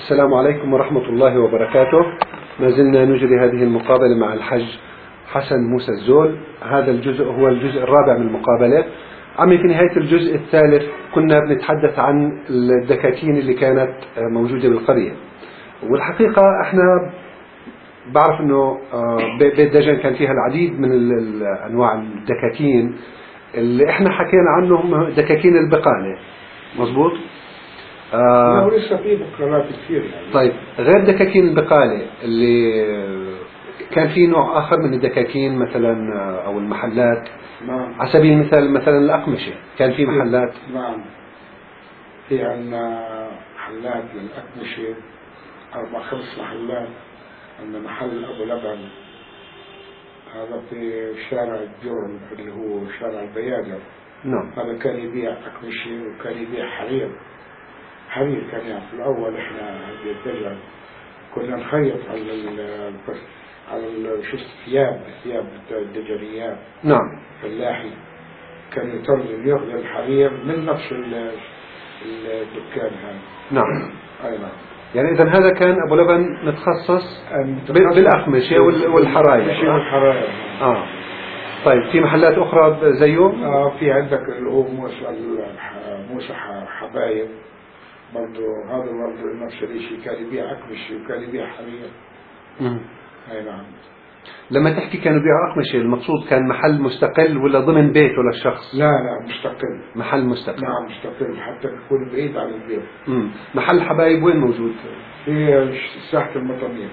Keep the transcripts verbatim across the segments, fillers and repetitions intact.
السلام عليكم ورحمة الله وبركاته. ما زلنا نجري هذه المقابلة مع الحج حسن موسى الزول. هذا الجزء هو الجزء الرابع من المقابلة. عمي في نهاية الجزء الثالث كنا بنتحدث عن الدكاكين اللي كانت موجودة بالقرية، والحقيقة احنا بعرف انه بيت دجن كان فيها العديد من انواع الدكاكين اللي احنا حكينا عنهم، دكاكين البقالة، مظبوط؟ آه ولسه في بقالات كثير يعني. طيب، غير دكاكين البقالة اللي كان في نوع آخر من الدكاكين مثلا أو المحلات. نعم. على سبيل المثال مثلا الأقمشة كان في محلات. نعم، في عندنا محلات للأقمشة أربع خمس محلات. عندنا محل أبو لبن، هذا في شارع الجرم اللي هو شارع البيادر. نعم. هذا كان يبيع أقمشة وكان يبيع حرير. حرير كان يعني في الأول إحنا بالدجن كنا نخيط على ال على شو الثياب الثياب الدجنيات. نعم. فلاحي كان يترجم ياخذ الحرير من نفس الدكان هذا. نعم. أي نعم. يعني إذا هذا كان أبو لبن متخصص بالأقمشة والحراير. والحراير. آه. طيب، في محلات أخرى زيه؟ آه في عندك اللي هو موسى موسى حبايب برضه، هذا برضه نفس الشيء، كان يبيع أقمشة وكان يبيع حرير. امم. أي نعم. لما تحكي كانوا يبيعوا أقمشة، المقصود كان محل مستقل ولا ضمن بيته للشخص؟ لا لا، مستقل. محل مستقل. نعم مستقل، حتى يكون بعيد عن البيت. امم. محل حبايب وين موجود؟ في ساحة المطامير.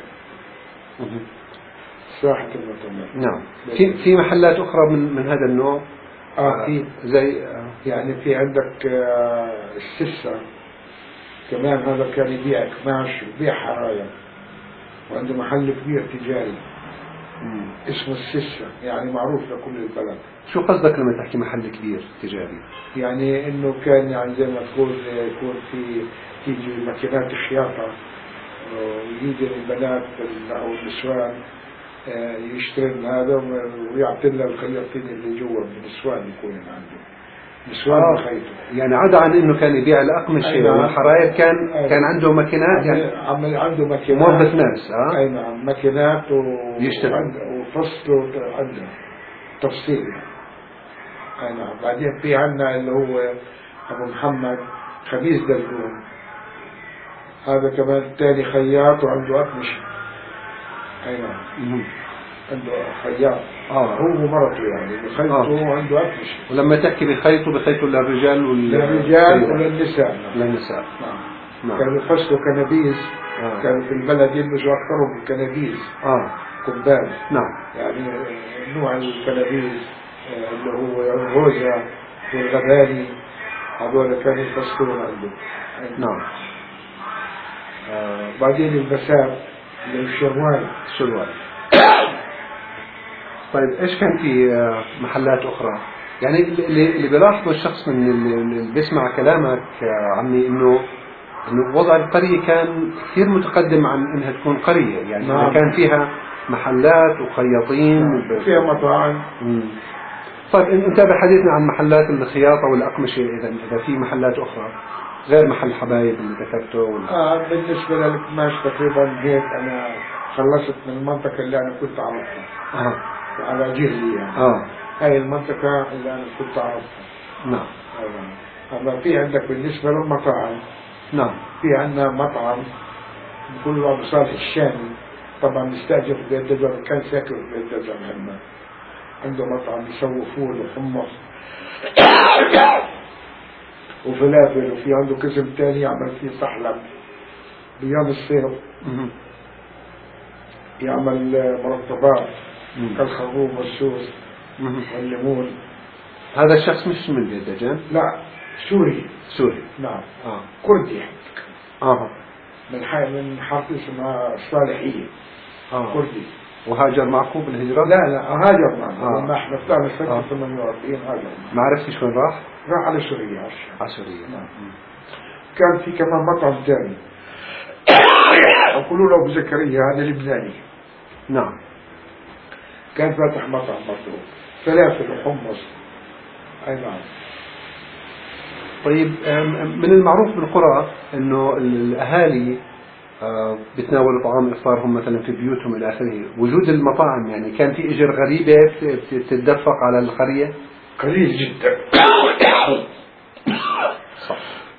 ساحة المطامير. نعم. في في محلات أخرى من من هذا النوع؟ آه في زي آه. يعني في عندك آه السسة كمان، هذا كان يبيع قماش ويبيع حرايا، وعنده محل كبير تجاري. مم. اسمه السسة، يعني معروف لكل البلد. شو قصدك لما تحكي محل كبير تجاري؟ يعني انه كان يعني زي ما تقول يكون في تيجي ماكينات الخياطة ويجي البنات او النسوان يشترين هذا ويعطي لنا الخياطين اللي جوا النسوان يكون عنده نسوان آه. خيطه. يعني عدا عن انه كان يبيع الأقمشة والحراير كان أينا. كان عنده ماكينات، يعني عمل عنده ماكينات، موظف ناس. اه اي نعم، ماكينات يشتغل وفصل عنده تفصيل. اي نعم. بعدين في عندنا اللي هو ابو محمد خميس دلقون، هذا كمان تاني خياط وعنده أقمشة. اي نعم. عنده خياط. اه هو ومرته يعني بخيطه آه. وعنده أقمشة. ولما تحكي بخيطه بخيطه للرجال وال للرجال وللنساء. للنساء. نعم. نعم. كانوا يفصلوا كنابيس. آه. كانوا في البلد يلبسوا أكثرهم بالكنابيس. اه قبال. نعم. يعني نوع الكنابيس اللي هو الروزة والغباني، هذول كانوا يفصلون عنده. نعم. آه بعدين المساب اللي هو الشروال. الشروال. طيب، ايش كان في محلات اخرى؟ يعني اللي اللي بيلاحظه الشخص من اللي بيسمع كلامك عمي انه انه وضع القرية كان كثير متقدم عن انها تكون قرية، يعني نعم. كان فيها محلات وخياطين نعم. وفيها مطاعم. طيب، انت بحديثنا عن محلات الخياطة والأقمشة، اذا اذا في محلات اخرى غير محل حبايب اللي ذكرته ولا؟ اه بالنسبة للقماش تقريبا هيك انا خلصت من المنطقة اللي انا كنت اعرفها. اه على جهلي يعني. اه هاي المنطقة اللي انا كنت اعرفها. نعم. هذا في عندك بالنسبة للمطاعم. نعم. في عندنا مطعم بقول له ابو صالح الشامي، طبعا مستأجر في بيت دجن، كان ساكن في بيت دجن عندنا. عنده مطعم يسوي فول وحمص وفلافل، وفي عنده قسم ثاني يعمل فيه سحلب بأيام الصيف. يعمل مرطبات كالخروب والسوس والليمون. هذا الشخص مش من بيت دجن؟ لا، سوري. سوري. نعم. آه. كردي. اه من حي من حرف اسمها الصالحية. آه. كردي. وهاجر معكم بالهجرة؟ لا لا، هاجر معنا. آه. لما احنا طلعنا سنة ثمانية وأربعين هاجر. ما عرفتش وين راح؟ راح على سوريا. على سوريا. نعم. كان في كمان مطعم ثاني يقولوا له ابو زكريا، هذا لبناني. نعم. كان فاتح مطعم برضه فلافل وحمص. اي نعم. طيب، من المعروف بالقرى انه الاهالي آه بيتناولوا طعام إفطارهم مثلا في بيوتهم إلى آخره. وجود المطاعم يعني كان في إجر غريبة تتدفق على القرية؟ قليل جدا. صح.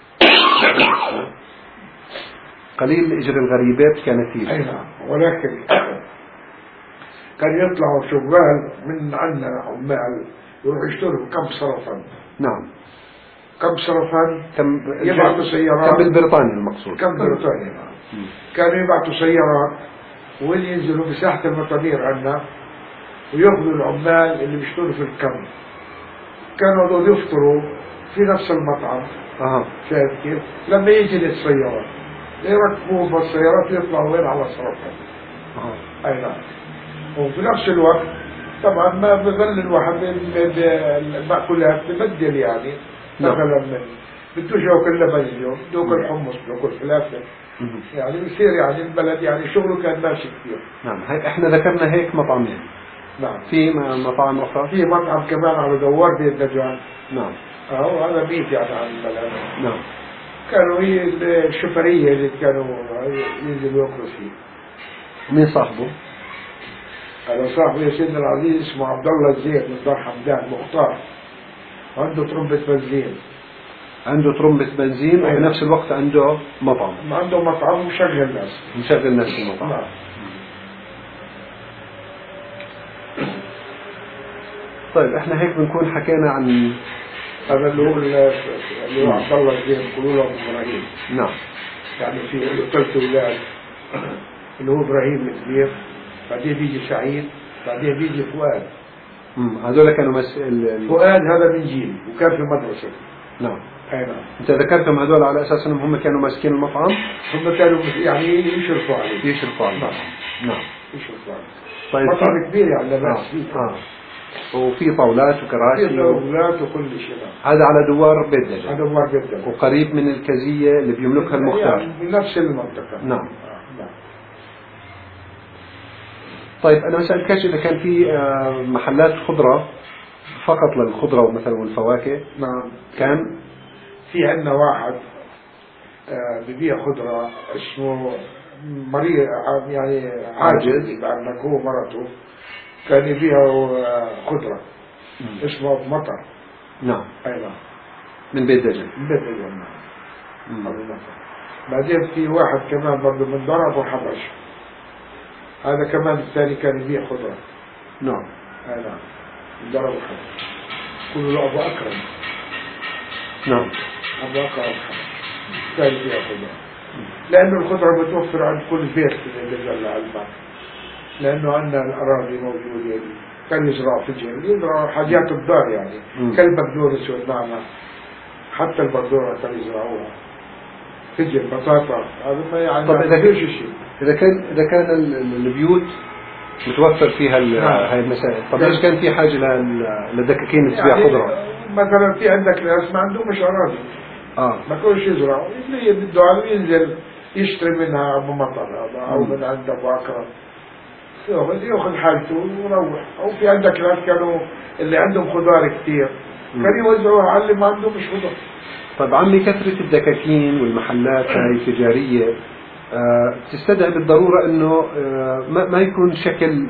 قليل الإجر الغريبات كانت فيه. أي نعم. ولكن كان يطلعوا شغال من عندنا عمال يروحوا يشتروا كم صرفا. نعم. كم صرفا. كم يبعثوا سيارات. كم بالبريطاني المقصود. كم بريطانيا. نعم. كانوا يبعثوا سيارات وين ينزلوا بساحة المطامير عندنا ويأخذوا العمال اللي بيشتغلوا في الكم. كانوا دول يفطروا في نفس المطعم. أها. شايف كيف؟ لما يجي للسيارات يركبوا بالسيارات ويطلعوا وين على صرفها. أها. أي نعم. وفي نفس الوقت طبعا ما بظل الواحد بالمأكولات ببدل يعني. مثلا من بدوش ياكل لبن اليوم دوك الحمص دوك الفلافل يعني بيصير يعني البلد يعني شغله كان ماشي كثير. نعم. هي احنا ذكرنا هيك مطعمين. نعم. في مطاعم أخرى. في مطعم كمان على دوار بيت دجان. نعم. أو هذا بيت يعني عن البلد. نعم. كانوا هي الشفرية اللي كانوا ينزلوا ياكلوا فيه. مين صاحبه؟ هذا صاحبي يا سيدنا العزيز اسمه عبد الله الزيد من دار حمدان مختار. عنده ترمبة بنزين. عنده ترمبة بنزين وفي نفس الوقت عنده مطعم. عنده مطعم ومشغل ناس. مشغل ناس في المطعم. نعم. طيب احنا هيك بنكون حكينا عن هذا اللي هو اللي هو عبد الله الزيد يقولوا له ابراهيم. نعم. يعني في له ثلاث اولاد اللي هو ابراهيم الكبير بعدين بيجي سعيد بعدين بيجي فؤاد. امم هذول كانوا مس... ال... فؤاد هذا من جيل وكان في مدرسة. نعم. اي نعم. انت ذكرتهم هذول على اساس انهم هم كانوا ماسكين المطعم. هم كانوا يعني يشرفوا عليه. يشرفوا عليه. نعم. نعم. يشرفوا عليه. طيب مطعم كبير يعني لا آه. بأس فيه. آه. وفي طاولات وكراسي. في طاولات وكل شيء. هذا على دوار بيت دجان. هذا دوار بيت دجان. وقريب من الكزية اللي بيملكها المختار. يعني بنفس المنطقة. نعم. آه. نعم. طيب أنا سألتكش إذا كان في محلات خضرة فقط للخضرة مثلا والفواكه. نعم. كان في عندنا واحد ببيع خضرة اسمه مريض يعني عاجز لأنك هو مرته كان يبيعوا خضرة اسمه أبو مطر. نعم. أي نعم. من بيت دجن. من بيت دجن. أبو مطر. بعدين في واحد كمان برضه من دار أبو حبش هذا كمان الثاني كان يبيع خضرة. نعم. أي نعم. من دار أبو حبش كله له أبو أكرم. نعم. أبو أكرم كان يبيع خضرة لأنه الخضرة متوفرة عند كل بيت اللي جل على البحر لأنه عندنا الأراضي موجودة كان يزرع فجل يزرع حاجات الدار يعني كالبقدونس والنعناع حتى البقدونة كان يزرعوها فجل بطاطا هذا ما يعني طب إذا كان شيء إذا كان إذا كان البيوت متوفر فيها هاي المسائل طب ليش كان في حاجة للدكاكين اللي تبيع خضرة؟ مثلا في عندك ناس ما عندهم مش أراضي آه. ما كانوش يزرعوا اللي بده على ينزل يشتري منها أبو مطر أو من عند أبو أكرم ياخذ ياخذ حالته ويروح. أو في عندك ناس كانوا اللي عندهم خضار كثير كانوا يوزعوها على اللي ما عندهم مش خضار. طيب عمي كثرة الدكاكين والمحلات هاي التجارية آه تستدعي بالضرورة إنه آه ما, ما يكون شكل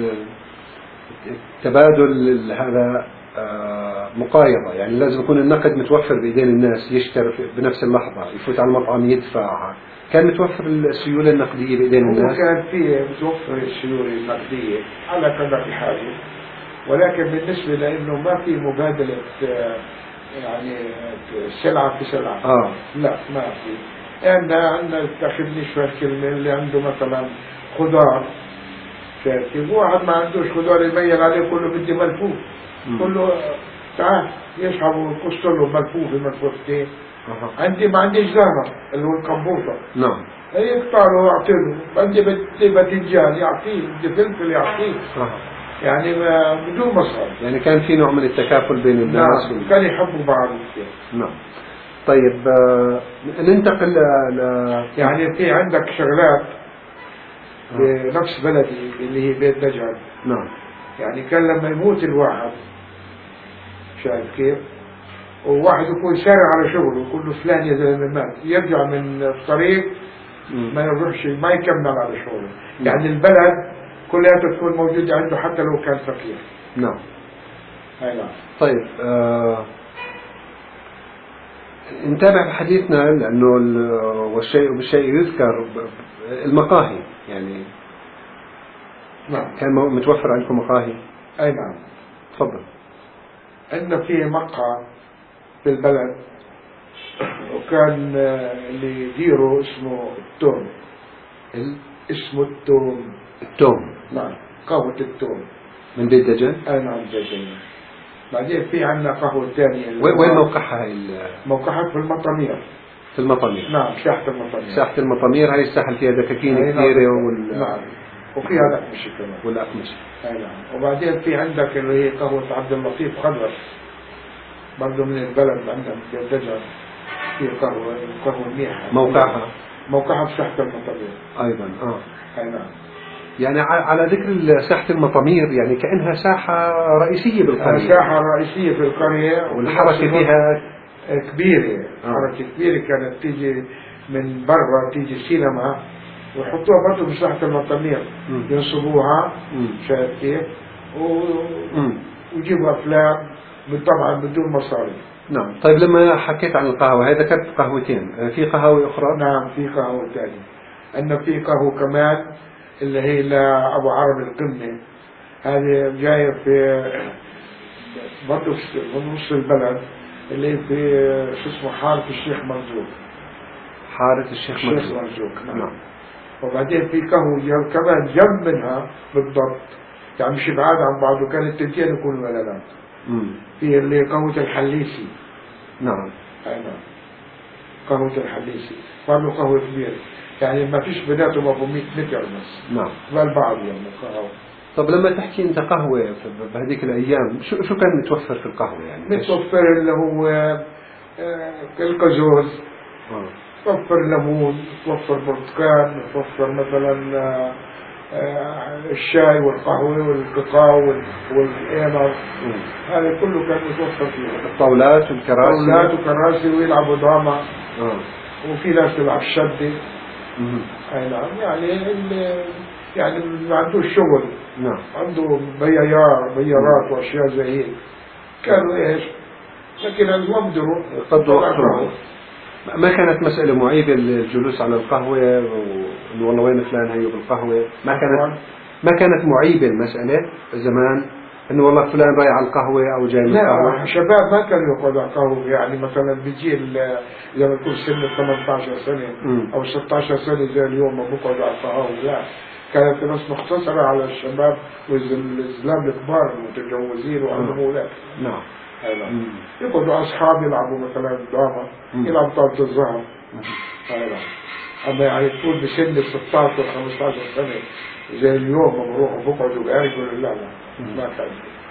التبادل هذا آه مقايضة يعني لازم يكون النقد متوفر بإيدين الناس يشتري بنفس اللحظة يفوت على المطعم يدفع. كان متوفر السيولة النقدية بإيدين الناس. كان فيه متوفر السيولة النقدية على قدر الحاجة ولكن بالنسبة لأنه ما في مبادلة يعني سلعة في سلعة. آه. لا ما في. عندنا عندنا تاخذني شوية كلمة اللي عنده مثلا خضار شايف واحد ما عندوش خضار يبين عليه كله بدي ملفوف كله تعال يسحبوا يقصوا له ملفوف ملفوفتين. أه. عندي ما عنديش زهرة اللي هو القنبوطة. نعم. يقطع له يعطي له عندي بدي باذنجان يعطيه بدي فلفل يعطيه. أه. يعني بدون مصاري. يعني كان في نوع من التكافل بين الناس. نعم. كان يحبوا بعض كثير. نعم. طيب آه ننتقل ل يعني في عندك شغلات بنفس بلدي اللي هي بيت دجن. نعم. يعني كان لما يموت الواحد شايف كيف وواحد يكون سارع على شغله يقول له فلان يا زلمه مات يرجع من الطريق ما يروحش ما يكمل على شغله. يعني البلد كلها تكون موجودة عنده حتى لو كان فقير. نعم. أي نعم. طيب آه نتابع بحديثنا لأنه والشيء بالشيء يذكر المقاهي يعني. نعم. كان متوفر عندكم مقاهي؟ أي نعم. تفضل. عندنا في مقهى في البلد وكان اللي يديره اسمه التوم. ال... اسمه التوم. التوم. نعم. قهوة التوم. من بيت دجن؟ أي نعم دجن. بعدين في عندنا قهوة ثانية. وين موقعها هاي؟ موقعها في المطامير. في المطامير. نعم ساحة المطامير. ساحة المطامير هاي الساحة فيها دكاكين كثيرة وال نعم. وفيها الأقمشة كمان. والأقمشة. أي نعم. وبعدين في عندك اللي هي قهوة عبد اللطيف خضر برضه من البلد عندنا في دجن. في قهوة قهوة منيحة. موقعها؟ موقعها في ساحة المطامير. أيضا آه. أي نعم. يعني على ذكر ساحة المطامير يعني كأنها ساحة رئيسية بالقرية. ساحة رئيسية في القرية والحركة فيها كبيرة. آه. حركة كبيرة كانت تيجي من برا تيجي سينما ويحطوها برضه بساحة المطامير ينصبوها شايف كيف و... ويجيبوا أفلام طبعا بدون مصاري. نعم. طيب لما حكيت عن القهوة هذا ذكرت قهوتين، في قهوة أخرى؟ نعم في قهوة ثانية. أن في قهوة كمان اللي هي لأبو عرب القمة. هذه جاية في برضه في نص البلد اللي في شو اسمه حارة الشيخ مرزوق. حارة الشيخ مرزوق. نعم. نعم. وبعدين في قهوة كمان جنب منها بالضبط يعني مش بعاد عن بعض وكانت تنتين يكونوا ولدان. في اللي قهوة الحليسي. نعم. أي نعم. قهوة الحليسي برضه قهوة كبيرة يعني ما فيش بيناتهم ابو مئة متر بس. نعم. بالبعض يعني قهوة. طب لما تحكي انت قهوة بهذيك الايام شو شو كان متوفر في القهوة يعني؟ متوفر اللي هو القزوز. اه. توفر ليمون، توفر برتقال، توفر مثلا الشاي والقهوة والكاكاو والقمر. هذا كله كان متوفر فيه. الطاولات والكراسي. الطاولات وكراسي ويلعبوا دراما. اه. وفي ناس تلعب شدة. اي نعم. يعني يعني ما عندوش شغل. نعم. عنده بيار بيارات واشياء زي هيك. كانوا ايش؟ لكن المقدروا قدروا وقتهم. ما كانت مسألة معيبة الجلوس على القهوة وإنه والله وين فلان هيو بالقهوة، ما كانت ما كانت معيبة المسألة زمان إنه والله فلان رايح على القهوة أو جاي من القهوة. لا شباب ما كانوا يقعدوا على القهوة يعني مثلا بيجي لما يكون سن ثمانية عشر سنة م. أو ستة عشر سنة زي اليوم ما بيقعدوا على القهوة. لا كانت الناس مختصرة على الشباب والإسلام الكبار المتجوزين وعندهم أولاد. نعم. أيوة. يقعدوا أصحاب يلعبوا مثلا دراما يلعبوا طاولة الزهر. أيوة. أما يعني تكون بسن ستة عشر خمسة عشر سنة زي اليوم ما بروحوا بقعدوا بيعرفوا لا لا ما كان.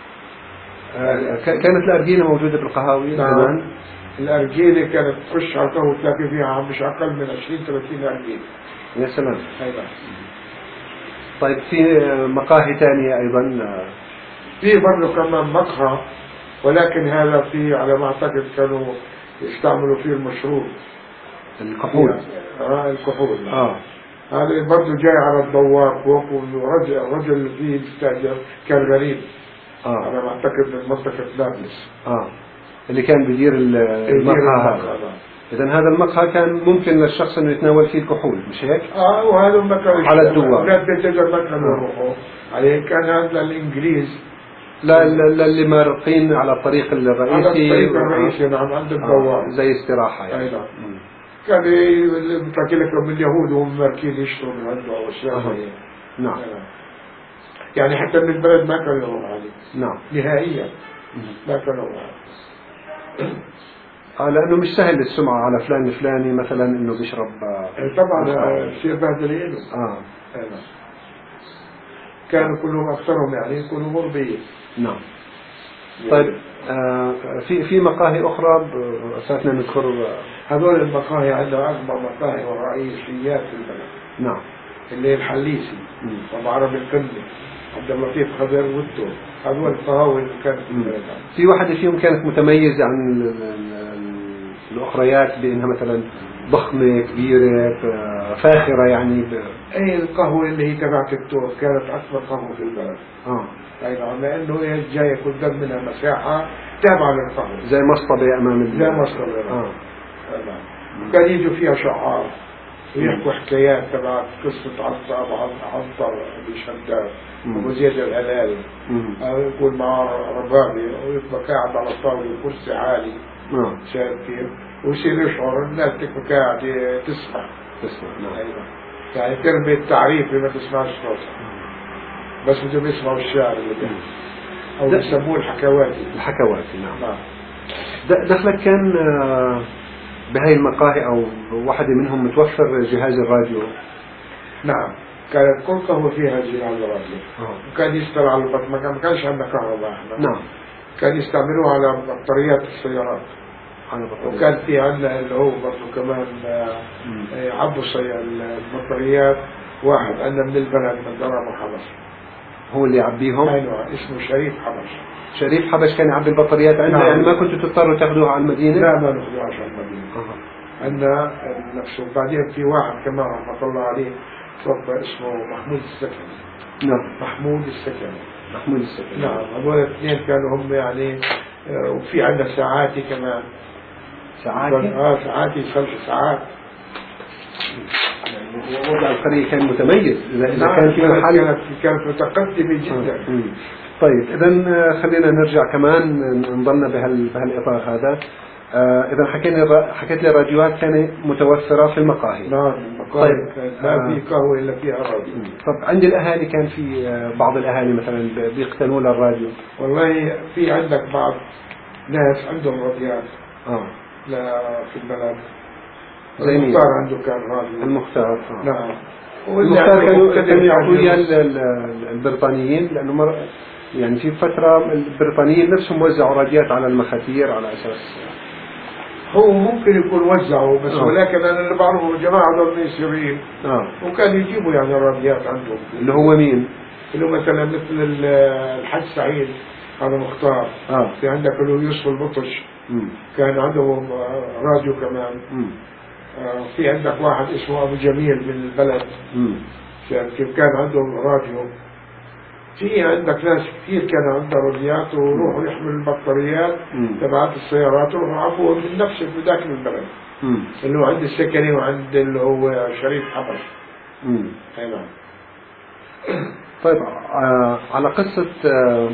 آه كانت الأرجيلة موجودة بالقهاوي زمان؟ الأرجيلة كانت تخش على القهوة تلاقي فيها مش أقل من عشرين ثلاثين أرجيلة. يا سلام. أيوة. طيب في مقاهي ثانية أيضا؟ في برضه كمان مقهى ولكن هذا في على ما أعتقد كانوا يستعملوا فيه المشروب الكحول. اه الكحول. اه هذا برضه جاي على الدوار فوق والرجل الرجل اللي فيه المستاجر كان غريب. اه على ما أعتقد من منطقة نابلس. اه اللي كان بيدير المقهى هذا. إذا هذا المقهى كان ممكن للشخص إنه يتناول فيه الكحول مش هيك؟ اه وهذا ما كانوا على الدوار. أولاد بيت دجن ما كانوا يروحوا عليه. كان هذا الإنجليز لا اللي مارقين على الطريق الرئيسي. على الطريق الرئيسي نعم عند الدوار. آه زي استراحة يعني. أيضا. كان بتحكي لك من اليهود وهم ماركين يشتروا من عنده أو أشياء زي نعم. يعني حتى من البلد ما كانوا يروحوا عليه. نعم. نهائيا ما كانوا يروحوا عليه. آه لأنه مش سهل السمعة على فلان الفلاني مثلا إنه بيشرب. آه طبعا شيء بهدلين. آه. أيضا. كانوا كلهم أكثرهم يعني يكونوا مرضيين. نعم. طيب آه في في مقاهي أخرى أساسنا نذكر. هذول المقاهي عندنا أكبر مقاهي ورئيسيات في البلد. نعم. اللي الحليسي وأبو عرب القمة عبد اللطيف خضر والتو. هذول القهاوي اللي كانت في البلد. في واحدة فيهم كانت متميزة عن الأخريات بأنها مثلا ضخمة كبيرة فاخرة يعني ب... اي القهوة اللي هي تبعت التور كانت اكبر قهوة في البلد. اه اي نعم، لانه هي جاية قدام منها مساحة تابعة للقهوة زي مصطبة امام ال... زي مصطبة. اه نعم. كان يجوا فيها شعار ويحكوا حكايات تبع قصة عنتر أبو عنتر أبي شداد أبو زيد الهلالي، يكون معه ربابي ويبقى قاعد على طاولة كرسي عالي شايف كيف، ويصير يشعر الناس تبقى قاعد تسمع تسمع. نعم. أيوة. يعني ترمي التعريف ما تسمعش صوتها بس بدهم يسمعوا الشعر اللي كان أو يسموه الحكواتي. الحكواتي نعم. نعم. دخلك كان بهاي المقاهي أو واحدة منهم متوفر جهاز الراديو؟ نعم، كانت كل قهوة فيها جهاز راديو. وكان يشتغل على البط، ما كانش عندنا كهرباء احنا. نعم. كان يستعملوها على بطاريات السيارات. على بطاريات. وكان في عندنا اللي هو برضه كمان يعبوا البطاريات واحد عندنا من البلد من درام وحبش. هو اللي يعبيهم؟ ايوه، اسمه شريف حبش. شريف حبش كان يعبي البطاريات عندنا. نعم. يعني ما كنتوا تضطروا تاخذوها على المدينة؟ لا ما ناخذوهاش على المدينة. أه. عندنا نفسه. بعدين في واحد كمان رحمة الله عليه توفى اسمه محمود السكني. نعم. محمود السكني. محمود السكني. نعم، هذول الاثنين كانوا هم يعني. وفي عندنا ساعاتي كمان. ساعاتي؟ اه ساعاتي خمس ساعات. يعني وضع القرية كان متميز. إذا نعم كان في محل كانت كانت متقدمة جدا. آه. طيب إذا خلينا نرجع كمان نضلنا بهال بهالإطار هذا. آه إذا حكينا حكيت لي الراديوات كانت متوفرة في المقاهي. نعم المقاهي. طيب. ما في قهوة إلا فيها راديو. طب عند الأهالي كان في بعض الأهالي مثلا بيقتنوا للراديو؟ والله في عندك بعض ناس عندهم راديوات. اه لا في البلد. زي المختار عنده كان راديو. المختار. آه. نعم. المختار كانوا كانوا يعطوا اياه البريطانيين لأنه مر يعني في فترة البريطانيين نفسهم وزعوا راديات على المخاتير على أساس. هو ممكن يكون وزعوا بس. آه. ولكن أنا اللي بعرفه جماعة دول ميسرين. آه. وكانوا يجيبوا يعني راديات عندهم. اللي هو مين؟ اللي هو مثلا مثل الحج سعيد هذا مختار. آه. في عندك اللي هو يوسف البطش. مم. كان عندهم راديو كمان. مم. آه. في عندك واحد اسمه أبو جميل من البلد. مم. كيف كان عندهم راديو. في عندك ناس كثير كان عندها راديات ويروحوا يحملوا البطاريات تبعات السيارات ويروحوا عبوا من نفس ذاك البلد. مم. اللي هو عند السكني وعند اللي هو شريف حبش. امم اي نعم. طيب آه على قصة آه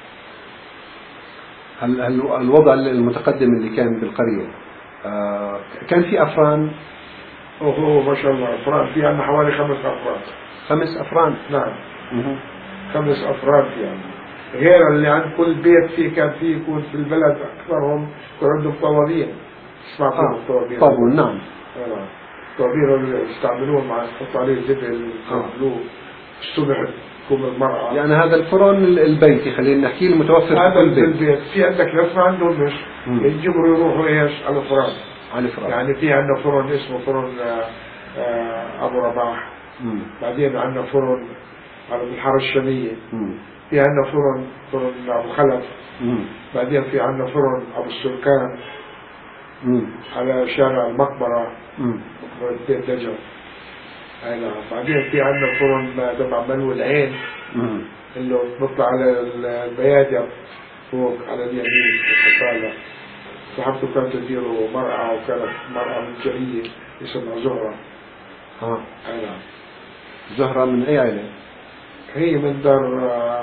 الوضع المتقدم اللي كان بالقرية، آه كان في أفران. اوه ما شاء الله أفران. في عندنا حوالي خمس أفران. خمس أفران. نعم. مه. خمس أفراد يعني. غير اللي عند كل بيت فيه كان فيه يكون في البلد أكثرهم يكون عندهم طوابين. اسمع فيهم آه. الطوابين. طابون. نعم. آه. الطوابين اللي يستعملوه مع يحطوا عليه زبل يستعملوه الصبح تكون المرأة. يعني هذا الفرن البيتي خلينا نحكي المتوفر هذا في كل بيت. البيت. في عندك ناس ما عندهم مش يجبروا يروحوا ايش على الفرن. على الفرن. يعني في عندنا فرن اسمه فرن آآ آآ أبو رباح. مم. بعدين عندنا فرن على الحارة الشامية. مم. في عندنا فرن فرن أبو خلف. مم. بعدين في عندنا فرن أبو السلكان. مم. على شارع المقبرة. مم. مقبرة بيت دجل. أي نعم. بعدين في عندنا فرن تبع منو العين. مم. اللي بيطلع على البيادر فوق على اليمين الحصالة. صاحبته كانت تديره مرأة وكانت مرأة من جريدة اسمها زهرة. اه. أي نعم. زهرة من أي عائلة؟ هي من دار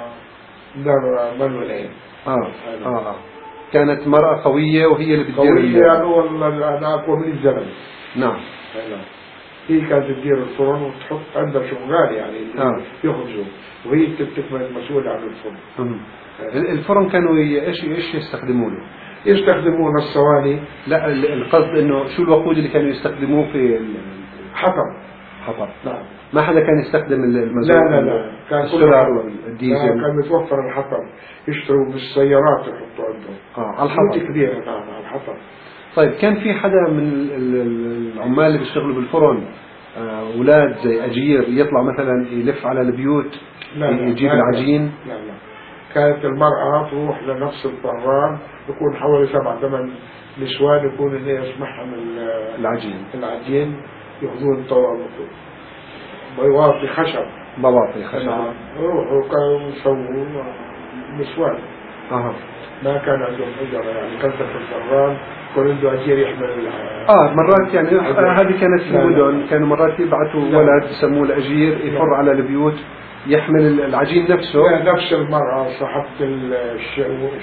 دار منو العين. آه. آه. آه. كانت مرأة قوية وهي اللي بتدير. قوية يعني والله أنا أقوى من الزلمة. نعم. نعم. هي كانت تدير الفرن وتحط عندها شغال يعني آه. يخرجوا وهي تكون مسؤولة عن الفرن. الفرن كانوا ايش ايش يستخدموا له؟ يستخدمون الصواني. لا القصد انه شو الوقود اللي كانوا يستخدموه في حطب. حطب. نعم. ما حدا كان يستخدم المازوت. لا لا لا كان السولار والديزل. كان متوفر الحطب يشتروا بالسيارات يحطوا عندهم. اه على الحطب. كبيرة. نعم على الحطب. طيب كان في حدا من العمال اللي بيشتغلوا بالفرن اولاد زي اجير يطلع مثلا يلف على البيوت لا يجيب لا العجين؟ لا لا كانت المرأة تروح لنفس الفران يكون حوالي سبع ثمان نسوان يكون اللي يسمحهم العجين العجين ياخذون طوابق بيواطي خشب بواطي خشب. نعم يروحوا كانوا يسووا نسوان. اها ما كان عندهم أجرة يعني كلفة الفران كل عنده أجير يحمل اه مرات يعني هذه كانت في المدن كانوا مرات يبعثوا ولد يسموه الأجير يفر على البيوت يحمل العجين نفسه. نفس المرأة صاحبة الشعور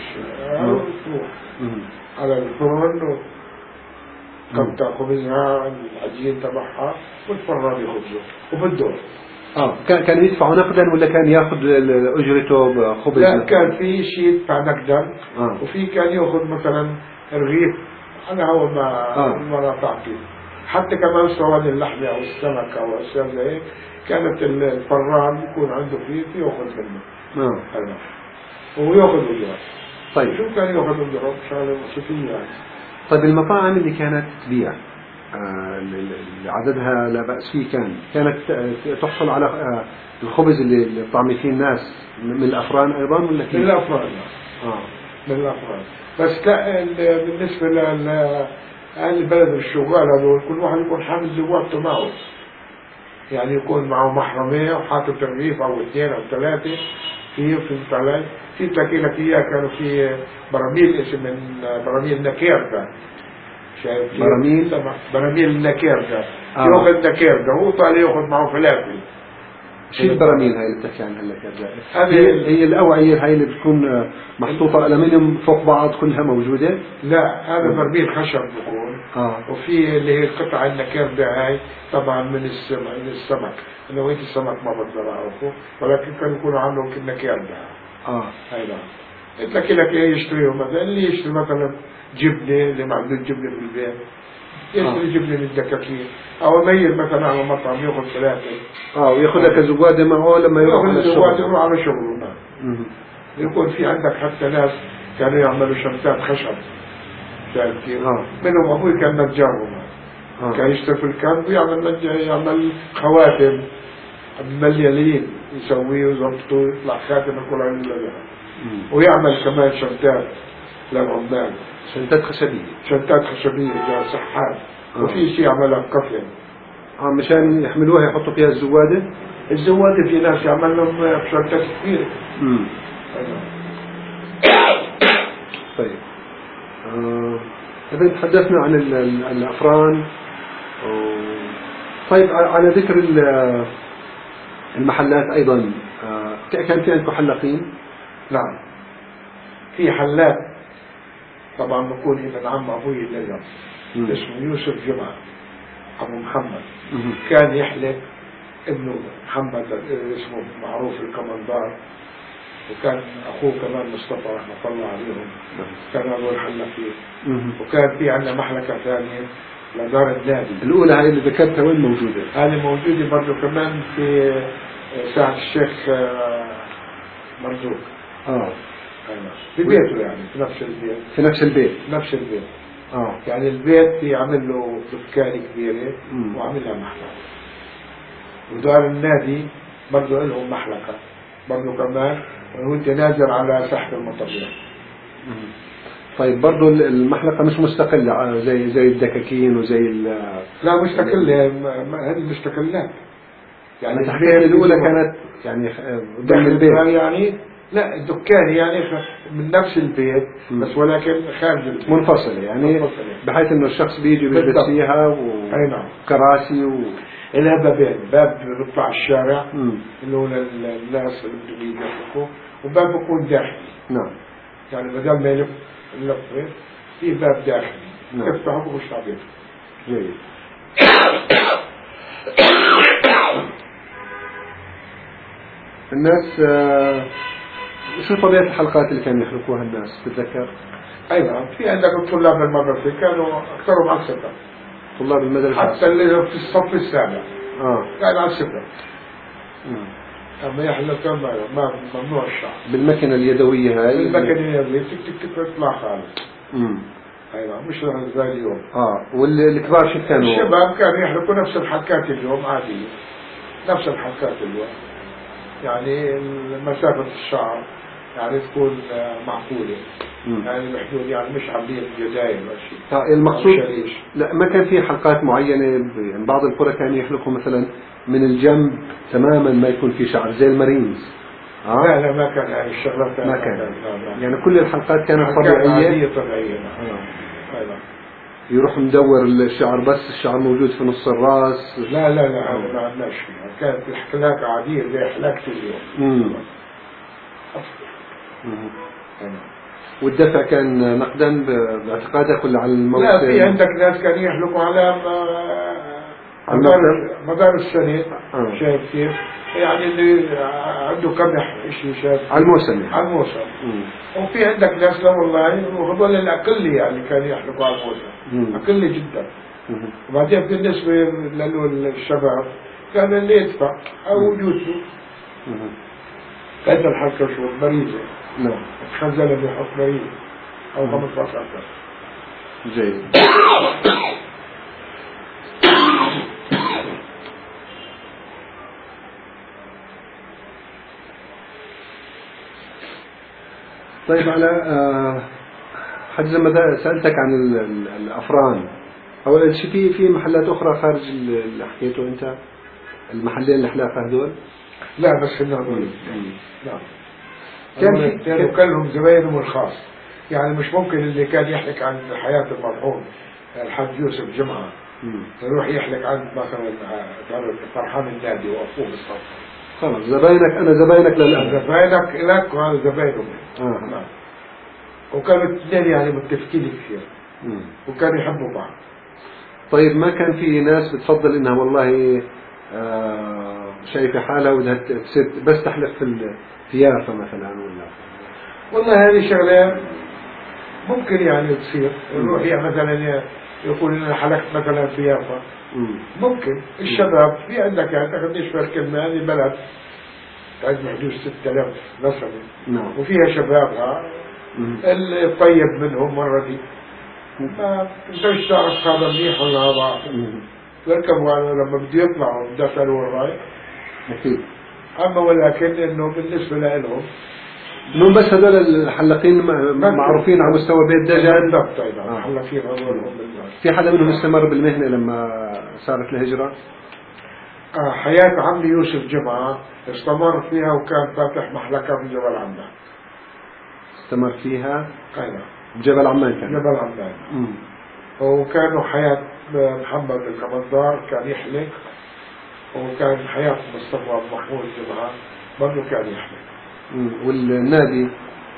على الفرن كم تأخذ منها العجين تبعها والفران يخبزه وبالدور. اه كان كان يدفعوا نقدا ولا كان ياخذ اجرته بخبز؟ لا كان في شيء يدفع نقدا آه. وفي كان ياخذ مثلا رغيف على هو ما آه. ما تعطيه. حتى كمان سواد اللحمة او السمك او اشياء زي هيك كانت الفران يكون عنده فيه ياخذ منه. اه هذا وياخذ اجره. طيب شو كان ياخذ اجره؟ شغله وصفيه يعني. طيب المطاعم اللي كانت تبيع آه اللي عددها لا بأس فيه كان كانت تحصل على آه الخبز اللي طعمي فيه الناس من الأفران أيضا ولا كيف؟ من الأفران. آه من الأفران. بس لا بالنسبة لأهل البلد الشغال هذول كل واحد يكون حامل زواجته معه. يعني يكون معه محرمية وحاطط رغيف أو اثنين أو ثلاثة في في علي في تحكي لك إياه كانوا في براميل اسم من براميل نكير ده. شايف براميل براميل النكير ده آه. ياخذ نكير ده هو طالع ياخذ معه فلافل. شو البراميل هاي اللي بتحكي عنها هلا كذا؟ هي هي الأوعية هاي اللي بتكون محطوطة ألمنيوم فوق بعض كلها موجودة؟ لا هذا برميل خشب بكون. آه. وفي اللي هي قطع النكير ده هاي طبعا من السمك من السمك انه وين السمك ما بقدر اعرفه ولكن كانوا يكونوا عاملين النكير ده. اه هاي لا قلت لك لك يشتريهم مثلا اللي يشتري مثلا جبنه اللي معمول جبنه في البيت يشتري جبنه من الدكاكين او ميل مثلا على مطعم ياخذ ثلاثه اه وياخذ لك زواده معه لما يروح على الشغل يروح على شغله. نعم يكون في عندك حتى ناس كانوا يعملوا شنطات خشب شايف كيف؟ آه. منهم ابوي كان نجار آه. كان يشتغل في الكامب ويعمل يعمل خواتم مليانين يسويه ويظبطوه يطلع خاتم يكون عليه اللبن ويعمل كمان شنطات للعمال شنطات خشبية شنطات خشبية زي صحات آه. وفي شيء يعملها بقفل اه مشان يحملوها يحطوا فيها الزوادة. الزوادة في ناس يعمل لهم شنطات كثيرة. امم طيب آه. إذا تحدثنا عن الأفران و... طيب على ذكر المحلات أيضا آه. كان في عندكم حلاقين؟ نعم في حلاق طبعا بكون ابن عم أبوي النجم اسمه يوسف جمعة أبو محمد مم. كان يحلق ابنه محمد اسمه معروف الكماندار وكان أخوه كمان مصطفى رحمة الله عليهم كانوا هذول حلاقين. وكان في عندنا محلقة ثانية لدار النادي الأولى هاي اللي ذكرتها وين موجودة؟ هذه موجودة برضه كمان في ساعة الشيخ مرزوق. اه في بيته يعني في نفس البيت في نفس البيت نفس البيت اه يعني البيت يعمل له دكان كبيرة وعمل لها محلقة. ودار النادي برضه لهم محلقة برضه كمان وانت نازل على ساحة المطبيع. طيب برضه المحلقة مش مستقلة زي زي الدكاكين وزي لا مستقلة هذه مستقلات يعني البيت الأولى كانت يعني ضمن البيت يعني لا الدكان يعني من نفس البيت م. بس ولكن خارج البيت منفصلة يعني منفصلة. بحيث انه الشخص بيجي بيجلس فيها وكراسي و... لها بابين باب بيطلع الشارع م. اللي هو للناس اللي بدهم يدخلوا وباب بيكون داخلي. نعم يعني بدل ما يلف اللفة في باب داخلي نعم. يفتحه ومش عبيط. جيد. الناس آه شو طبيعة الحلقات اللي كانوا يخلقوها الناس تتذكر؟ أيضا في عندك الطلاب المدرسة كانوا أكثرهم على السبت. طلاب المدرسة حتى اللي في الصف السابع آه كان على السبت. أما يحلق كان ما ممنوع الشعر. بالمكنة اليدوية هاي. بالمكنة اليدوية تك تك تك تطلع خالص. امم أيوة مش زي اليوم. آه والكبار شو كانوا؟ الشباب كانوا يحلقوا نفس الحلقات اليوم عادية. نفس الحلقات اليوم. يعني مسافة الشعر يعني تكون معقولة، يعني بحدود يعني مش عاملين جدايل ولا شيء. المقصود لا ما كان في حلقات معينة، يعني بعض القرى كانوا يحلقوا مثلا من الجنب تماما ما يكون في شعر زي المارينز. آه؟ لا لا ما كان هاي الشغلات، ما كان. لا لا. يعني كل الحلقات كانت طبيعية. طبيعية. آه. آه. يروح مدور الشعر بس الشعر موجود في نص الراس. لا لا لا هذا ما عندناش فيها، كانت الحلاقة عادية زي حلاقة اليوم. امم والدفع كان نقدا باعتقادك ولا على الموت؟ لا في عندك ناس كانوا يحلقوا على مدار مدار السنة. آه. شايف كيف؟ يعني اللي عنده قمح شيء شايف على الموسم يعني. على الموسم. وفي عندك ناس لا والله وهذول الأقلية يعني كانوا يحلقوا على الموسم، أقلية جدا. مم. وبعدين بالنسبة للشباب كان اللي يدفع أو وجوده كانت الحلقة شو مريضة. نعم. خمسة اللي بيحط مريض أو خمسة عشر. جيد. طيب على حد لما سألتك عن الأفران أول شيء في في محلات أخرى خارج اللي حكيته أنت، المحلين اللي حلاقة هذول؟ لا بس هنا نعم. كان كانوا كان لهم زباينهم الخاص، يعني مش ممكن اللي كان يحلق عن حياة المرحوم الحاج يوسف جمعة يروح يحلق عن مثلا فرحان النادي وأخوه بالصف. خلاص زباينك أنا زباينك للأبد. زباينك لك وأنا زباينهم. آه. نعم. وكانوا الاثنين يعني متفقين كثير وكانوا يحبوا بعض. طيب ما كان في ناس بتفضل إنها والله آه شايفة حالها وبدها تصير بس تحلق في الثيافة مثلا ولا؟ والله هذه شغلة ممكن يعني تصير، يروح يعني مثلا يقول إن حلقت مثلا ثيافة. ممكن الشباب في عندك يعني تاخذ شوية كلمة هذه بلد تعد محدود ستة آلاف نسمة. نعم. وفيها شبابها الطيب منهم مرة دي ما تقدرش تعرف هذا منيح ولا هذا يركبوا لما بده يطلعوا بدخلوا وراي. أكيد. أما ولكن إنه بالنسبة لهم مو بس هذول الحلاقين معروفين على مستوى بيت دجن. بالضبط. أيضا الحلاقين هذول في حدا منهم استمر بالمهنة لما صارت الهجرة؟ آه حياة عمي يوسف جمعة استمر فيها وكان فاتح محلقة في جبل عمان. استمر فيها؟ أيوة. جبل عمان كان. جبل عمان. امم وكانوا حياة محمد القمندار كان يحلق، وكان حياة مصطفى محمود جمعة برضه كان يحلق. امم والنادي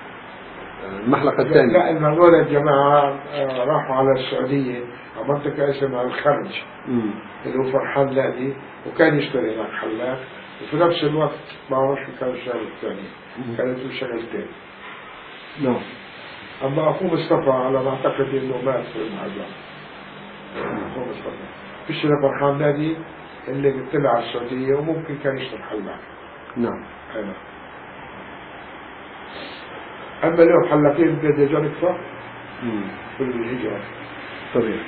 المحلقة الثانية؟ لا إن هذول الجماعة راحوا على السعودية على منطقة اسمها الخرج. امم اللي هو فرحان نادي وكان يشتري هناك حلاق، وفي نفس الوقت ما بعرفش كان الشغل الثاني كانت شغلتين. نعم. أما أخوه مصطفى على ما أعتقد إنه مات في المعجم. أخوه مصطفى فيش فرحان نادي اللي طلع على السعودية وممكن كان يشتغل حلاق. نعم. أيوة. أما اليوم حلاقين بدي جانك صح؟ في الهجرة. طبيعي.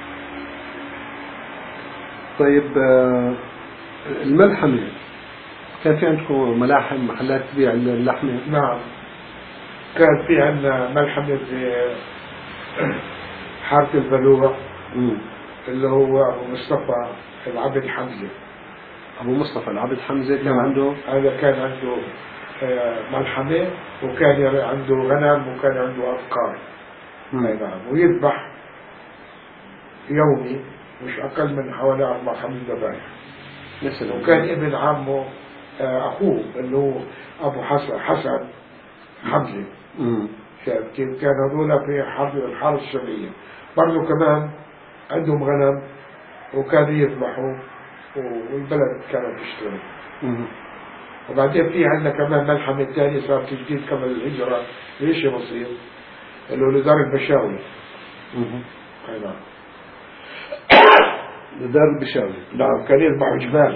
طيب آه الملحمة كان في عندكم ملاحم محلات تبيع اللحمة؟ نعم كان في عندنا ملحمة في حارة البلوع اللي هو أبو مصطفى العبد حمزة. أبو مصطفى العبد حمزة كان عنده؟ هذا كان عنده ملحمة وكان عنده غنم وكان عنده أبقار. نعم. ويذبح يومي مش أقل من حوالي أربع خمس ذبائح. وكان ابن عمه أخوه اللي هو أبو حسن حسن حمزة. شايف كيف كان هذول في حرب الحرب الشرعية برضو كمان عندهم غنم وكانوا يذبحوا والبلد كانت تشتغل. وبعدين في عندنا كمان ملحمة الثاني صار تجديد قبل الهجرة ليش بسيط اللي هو لدار البشاوي. اي نعم. لدار البشاوي. نعم كان يذبحوا جمال.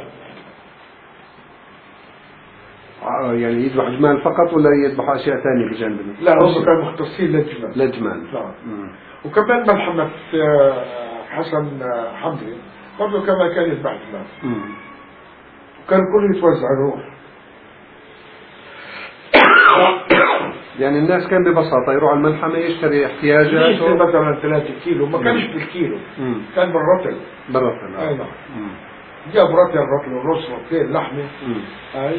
آه يعني يذبحوا جمال فقط ولا يذبحوا أشياء ثانية بجانب؟ لا هم كانوا مختصين للجمال. للجمال. نعم. وكمان ملحمة حسن حمزة برضه كمان كان يذبح جمال. كان كله يتوزع روح. يعني الناس كان ببساطة يروح على الملحمة يشتري يشتري احتياجاته. مثلا ثلاثة كيلو، ما كانش بالكيلو، مم. كان بالرطل. بالرطل. اي نعم. جاب رطل رطل ونص رطلين لحمة. مم. اي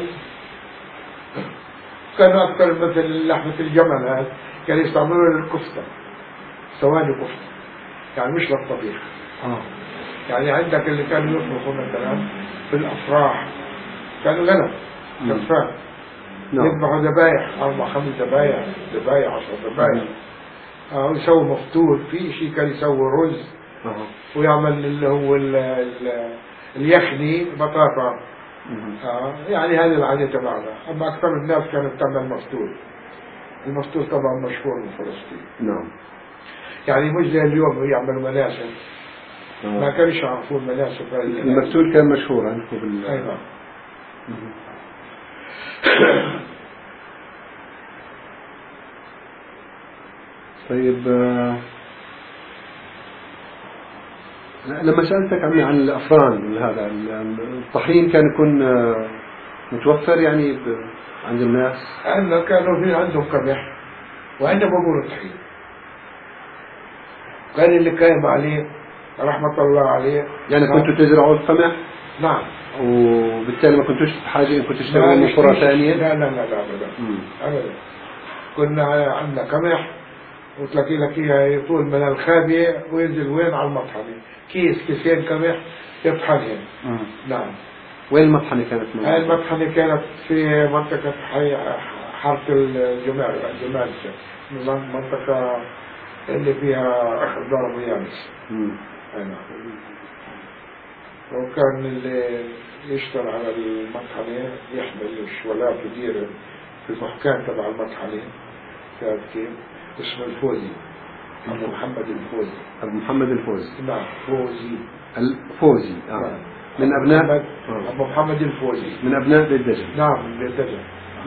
كانوا أكثر مثل لحمة الجمل هذا كانوا يستعملوها للكفتة، سواني كفتة، يعني مش للطبيخ. آه. يعني عندك اللي كانوا يطبخوا مثلا في الأفراح كانوا غنم كفان، نعم. يذبحوا ذبايح أربع خمس ذبايح ذبايح عشر ذبايح. آه ويسووا مفتول، في شيء كان يسوي رز. آه. ويعمل اللي هو ال ال اليخني بطاطا. آه يعني هذه العادة تبعنا. أما أكثر الناس كانت تعمل مفتول. المفتول طبعا مشهور من فلسطين. نعم. يعني مش زي اليوم يعملوا مناسك. آه. ما كانش يعرفون مناسك. المفتول كان مشهور عندكم بال. أي نعم. طيب لما سألتك عن عن الأفران هذا الطحين كان يكون متوفر يعني عند الناس؟ أنه كانوا في عندهم قمح وعندهم بابور طحين. كان اللي قايم عليه رحمة الله عليه. يعني كنتوا تزرعوا القمح؟ نعم. وبالتالي ما كنتوش بحاجة إنكم تشتروا من قرى ثانية؟ لا لا لا لا أبدا. أبدا. كنا عندنا قمح وتلاقي لك إياه يطول من الخابية وينزل وين على المطحنة، كيس كيسين قمح يطحنهم. نعم. وين المطحنة كانت موجودة؟ هاي المطحنة كانت في منطقة حي حارة الجمال الجمال منطقة اللي فيها خضار ويابس. نعم. وكان اللي يشتغل على المطحنة يحمل الشوالات يدير في المحكام تبع المطحنة كان كيف اسمه الفوزي، أبو محمد الفوزي. أبو محمد الفوزي. نعم فوزي. الفوزي. آه. نعم. من أبناء أبو محمد الفوزي. من أبناء بيت دجن. نعم من بيت دجن.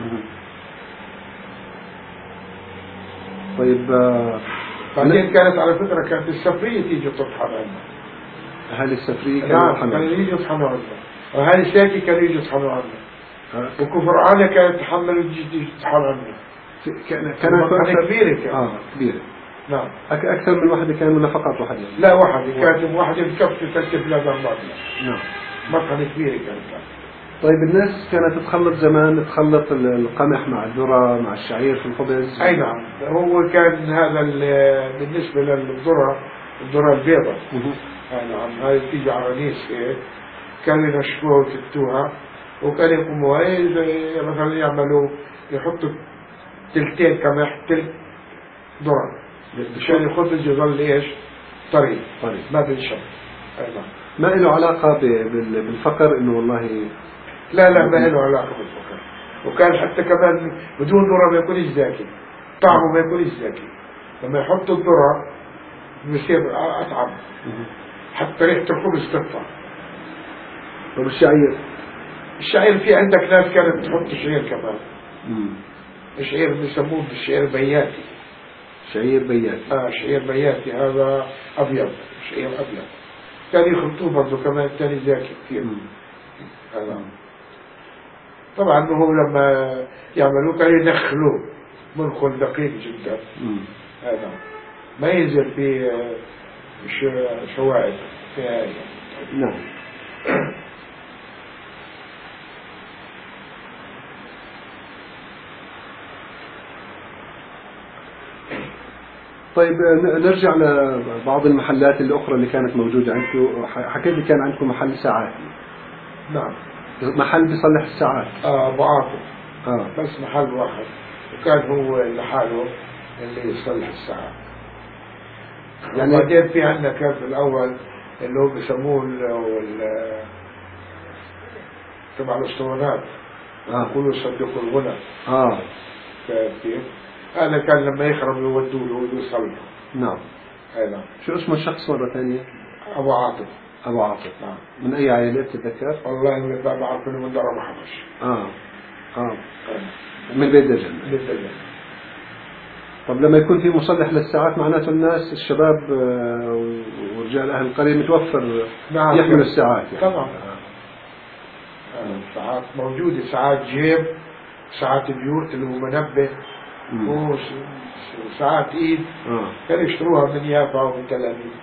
طيب آه بعدين كانت على فكرة كانت السفرية تيجي تطحن عندنا. أهل السفرية كانوا نعم كانوا يجوا يطحنوا عندنا، وأهل الساكي كانوا يجوا يطحنوا عندنا. آه. وكفرعانة كانت تحمل وتجي تطحن عندنا. كان كانت كبيرة كانت. آه كبيرة. نعم. أكثر من واحدة كان ولا فقط واحدة؟ لا واحدة كانت واحدة بكفة تكف لا ضربات. نعم. مطحنة كبيرة كانت. طيب الناس كانت تخلط زمان تخلط القمح مع الذرة مع الشعير في الخبز. أي نعم. هو كان هذا بالنسبة للذرة الذرة البيضاء. أي نعم. هاي تيجي عرانيس هيك كانوا ينشفوها ويفتوها وكانوا يقوموا مثلا يعملوا يحطوا تلتين قمح تلت ذرة مشان الخبز يظل ايش؟ طري طري ما بينشف. أي نعم. ما له علاقة بالفقر انه والله. لا لا ما له علاقة بالفقر. وكان حتى كمان بدون ذرة ما يكونش زاكي، طعمه ما يكونش زاكي. لما يحطوا الذرة بيصير أطعم حتى ريحة الخبز تطلع. طب الشعير؟ الشعير في عندك ناس كانت تحط شعير كمان. مم. الشعير بيسموه بالشعير بياتي. شعير بياتي. اه شعير بياتي هذا أبيض، شعير أبيض. كان يخلطوه برضه كمان تاني زاكي كثير. هذا طبعا هو لما يعملوه كانوا ينخلوه منخل دقيق جدا. هذا ما ينزل في شوائب في هاي. نعم. طيب نرجع لبعض المحلات الأخرى اللي كانت موجودة عندكم. حكيت لي كان عندكم محل ساعات. نعم. محل بيصلح الساعات. آه أبو عاطف. آه. بس محل واحد وكان هو لحاله اللي يصلح الساعات. يعني بعدين في عندنا كان في الأول اللي هو بيسموه ال تبع الأسطوانات. آه. يقولوا صدقوا الغنى. آه. كيف؟ هذا كان لما يخرب يودوا له ويصلحوا. نعم. هذا. شو اسمه الشخص مرة ثانية؟ أبو عاطف. أبو عاطف. نعم. من أي عائلة تتذكر؟ والله ما بعرف إنه من دار أبو حبش. آه. آه. من بيت دجن. بيت دجن. طب لما يكون في مصلح للساعات معناته الناس الشباب ورجال أهل القرية متوفر. نعم. يحملوا الساعات يعني. طبعا. آه. ساعات موجودة، ساعات جيب، ساعات بيوت اللي هو منبه وساعات ايد آه. كانوا يشتروها من يافا ومن تل ابيب.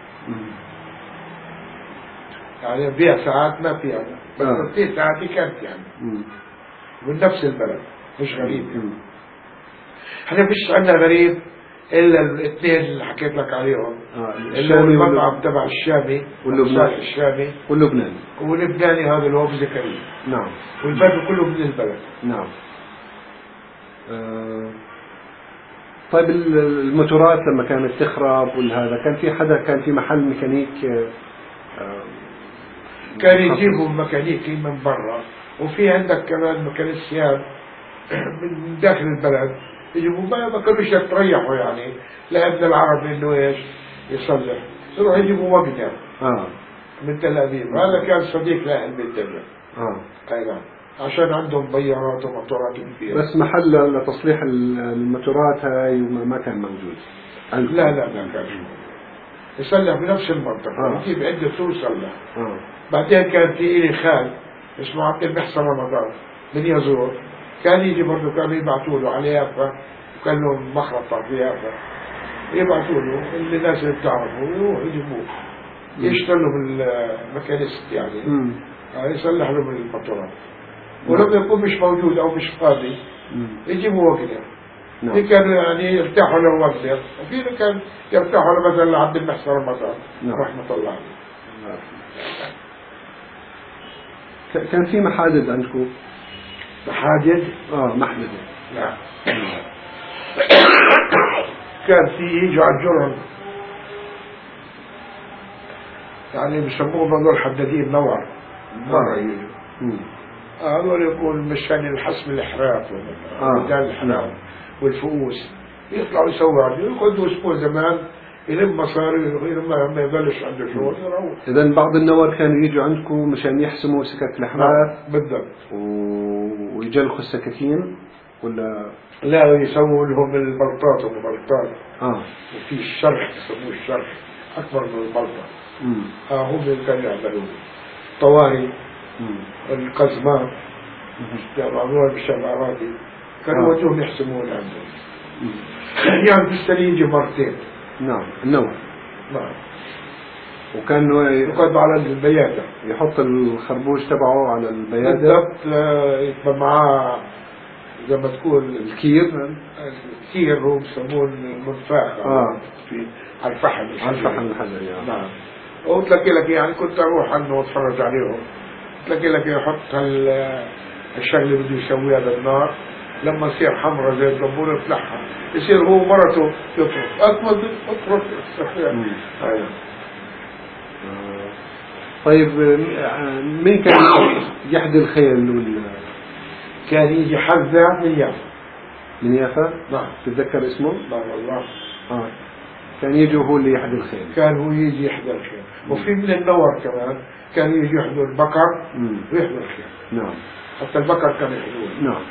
يعني بيع ساعات ما فيها، بس آه. في ساعات كانت يعني مم. من نفس البلد، مش غريب يعني. مم. احنا مش عندنا غريب الا الاثنين اللي حكيت لك عليهم، آه. اللي هو المطعم تبع الشامي واللبناني الشامي واللبناني واللبناني هذا اللي هو بزكريا. نعم. والباقي كله من البلد. نعم. آه. طيب الموتورات لما كانت تخرب والهذا كان في حدا كان في محل ميكانيك آه كان يجيبوا ميكانيكي من برا، وفي عندك كمان ميكانيسيان من داخل البلد يجيبوا، ما كانوش يتريحوا يعني لابن العرب انه ايش يصلح، يروح يجيبوا وقنا آه. من تل ابيب. هذا كان صديق لاهل بالدنيا. اه اي نعم، عشان عندهم بيارات وموتورات كبيرة. بس محل لتصليح الموتورات هاي ما كان موجود. لا لا ما كان يصلح بنفس المنطقة، آه. يجيب عدة سوق يصلح. آه. بعدين كان في إلي خال اسمه عبد المحسن رمضان من يزور، كان يجي برضه كانوا يبعثوا له على يافا، وكان له مخرطة في يافا، يبعثوا له اللي الناس اللي بتعرفه يروحوا يجيبوه يشتغلوا بالميكانيست يعني. مم. يصلح لهم الموتورات، ولما يكون مش موجود او مش فاضي يجيبوا وقته. نعم. في كانوا يعني يرتاحوا له وقته، وفي كان يرتاحوا له مثلا لعبد المحسن رمضان رحمه الله عليه. كان في محادث عندكم؟ محادث؟ اه محدث. لا كان في يجوا على الجرن، يعني بيسموهم هذول حدادين نور مرة يجوا. هذول يكون مشان الحسم الإحراق ومجال الإحراق والفؤوس، يطلعوا يسووا عليه، يقعدوا أسبوع زمان يلم مصاري لما ما يبلش عنده شغل يروح. إذا بعض النور كانوا يجوا عندكم مشان يحسموا سكك الإحراق؟ بالضبط. ويجلخوا السكاكين ولا؟ لا يسووا لهم البلطات والبلطات. اه. وفي الشرح يسموه الشرح أكبر من البلطة. امم. اه هم اللي كانوا يعملوه. طواري. القزمان يعملوها بالشماراتي، كانوا آه. وجوهم يحسمون عندهم. يعني بالسنة يجي مرتين. نعم النوع. نعم. وكان يقعد على البيادة، يحط الخربوش تبعه على البيادة بالضبط، يبقى معاه زي ما تقول الكير. الكير هو بسموه المنفاخ. اه في على الفحم على الفحم الحجري يعني. نعم. وتلاقي لك يعني كنت اروح عنه واتفرج عليهم، تلاقي لك يحط الشغله اللي بده يسويها بالنار، لما تصير حمراء زي الدبور يطلعها، يصير هو مرته يطرق اكمل اطرق. ايوه. طيب مين كان يحدي الخيل وال كان يجي حذا من يافا. من يافا؟ نعم. تتذكر اسمه؟ لا والله. اه كان يجي هو اللي يحدي الخيل. كان هو يجي يحدي الخيل، وفي من النور كمان كان يجي يحدوا البقر ويحدوا الخيل. نعم. حتى البقر كان يحدوه. نعم.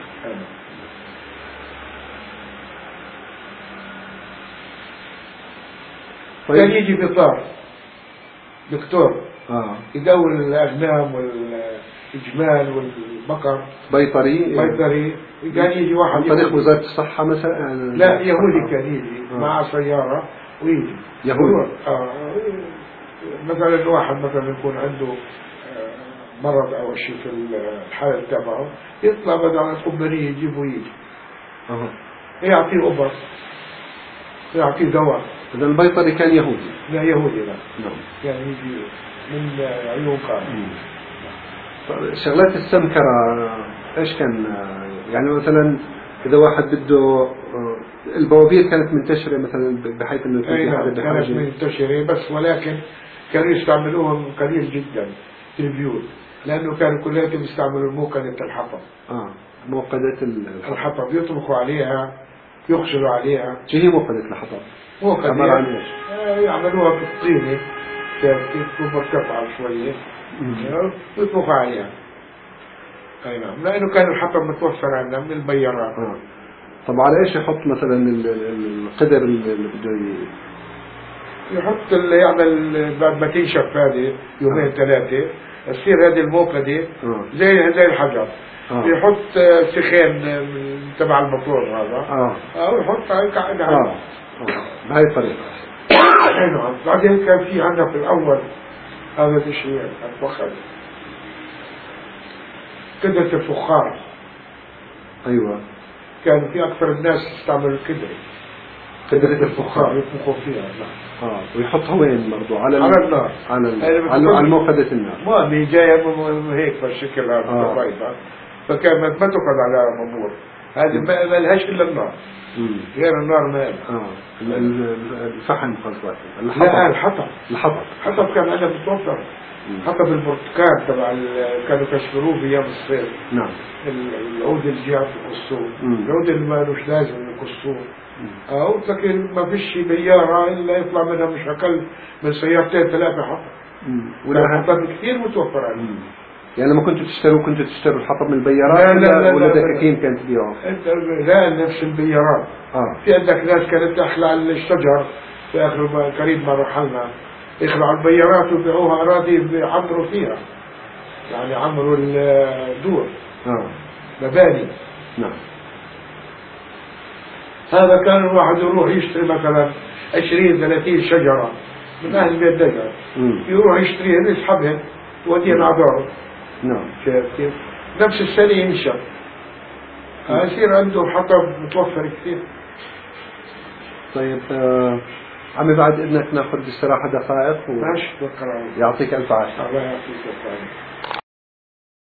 طيب. كان يجي بطار دكتور اه يدور الاغنام والاجمال والبقر، بيطري. بيطري. كان يجي واحد طريق وزارة الصحة مثلا؟ لا يهودي كان يجي آه. مع سيارة ويجي يهودي. آه. مثلا واحد مثلا يكون عنده مرض او شيء في الحالة تبعه، يطلع بدل عن القبرية يجيبه ويجي اه يعطيه قبر، يعطيه دواء. إذا البيطري كان يهودي؟ لا يهودي لا. نعم. يعني يجي من عيون قارن. شغلات السمكرة ايش كان يعني؟ مثلا اذا واحد بده البوابير كانت منتشرة مثلا بحيث انه اي نعم كانت منتشرة، بس ولكن كانوا يستعملوهم قليل جدا في البيوت، لانه كانوا كلهم يستعملوا موقدة الحطب. اه موقدة الحطب يطبخوا عليها، يغسلوا عليها. شو هي موقدة الحطب؟ موقدة عبارة عن ايش؟ يعملوها بالطينة كيف مرتفعة شوية يطبخوا عليها. اي نعم، لانه كان الحطب متوفر عندنا من البيارات. آه. طب على ايش يحط مثلا القدر اللي بده يحط اللي يعمل بعد ما تنشف هذه يومين آه. ثلاثة تصير هذه الموقدة آه. زي زي الحجر. آه. يحط آه، سخان من تبع الموتور هذا اه آه، ويحط هاي قاعدة اه عليه. آه. بهاي الطريقة. نعم. بعدين كان في عندنا في الأول هذا الشيء الفخر كدرة الفخار. ايوه كان في أكثر الناس يستعملوا الكدرة قدرة الفخار. يطبخوا فيها. نعم. اه ويحطها وين برضو على على النار على ال- يعني على, بتكون- على موقدة النار. ما هي جاية من- من هيك بالشكل هذا آه. طيبة. فكانت ما تقعد على مبور. هذه ما ما لهاش إلا النار مم. غير النار ما لها. اه ال- ال- الفحم قصدك لا الحطب. الحطب الحطب حطب كان عندنا متوفر. مم. حطب البرتقال تبع ال- كانوا يكسروه في ايام الصيف. نعم. ال- العود الجاف يقصوه، مم. العود اللي ما لهش لازم يقصوه. او لكن ما فيش بياره الا يطلع منها مش اقل من سيارتين ثلاثه حطب. مم. ولا ولا حطب كثير متوفر عليه. مم. يعني لما كنتوا تشتروا كنتوا تشتروا الحطب من البيارات لا، لا، ولا, لا، ولا لا، لا. دكاكين كانت تبيعوا؟ انت لا نفس البيارات. اه في عندك ناس كانت تخلع الشجر في اخر ما قريب ما رحلنا يخلعوا البيارات ويبيعوها اراضي بيعمروا فيها. يعني عمروا الدور اه مباني. نعم. هذا كان الواحد يروح يشتري مثلا عشرين ثلاثين شجرة من أهل بيت دجال، مم. يروح يشتريهن يسحبهن يوديهن على داره. نعم. شايف كيف؟ نفس السنة ينشأ. يصير عنده حطب متوفر كثير. طيب آه عمي بعد إذنك ناخذ استراحة دقائق و... ماشي بكرة. يعطيك ألف عافية. الله يعطيك العافية.